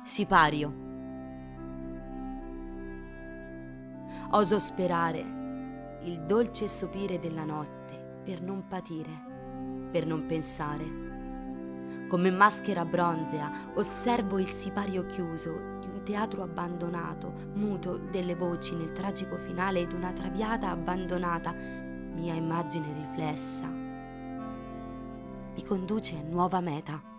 Sipario. Oso sperare il dolce sopire della notte per non patire, per non pensare. Come maschera bronzea osservo il sipario chiuso di un teatro abbandonato, muto delle voci nel tragico finale di una traviata abbandonata, mia immagine riflessa mi conduce a nuova meta.